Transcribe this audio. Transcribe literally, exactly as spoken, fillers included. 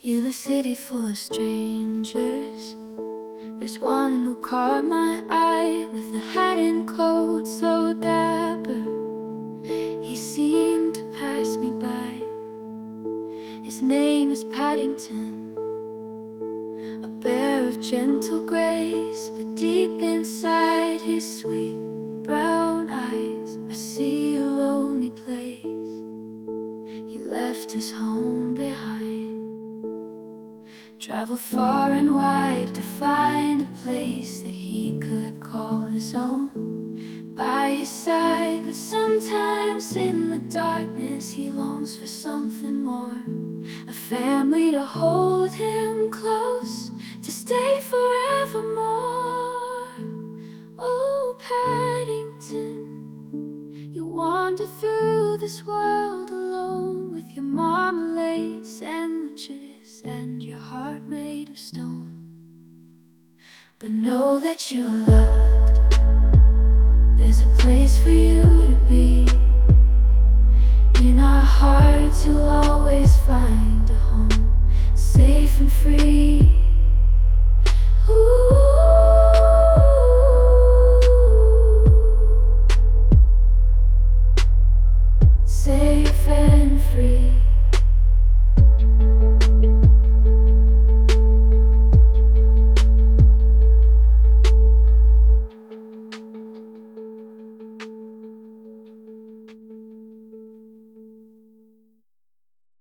You're a city full of strangers. There's one who caught my eye with a hat and coat so dapper. He seemed to pass me by. His name is Paddington, a bear of gentle grace, but deep inside his sweet brown eyes I see a lonely place. He left his home behind, traveled far and wide to find a place that he could call his own. By his side, but sometimes in the darkness he longs for something more. A family to hold him close, to stay forevermore. Oh, Paddington, you wander through this world alone, with your marmalade sandwiches and your heart made of stone. But know that you're loved. There's a place for you to be.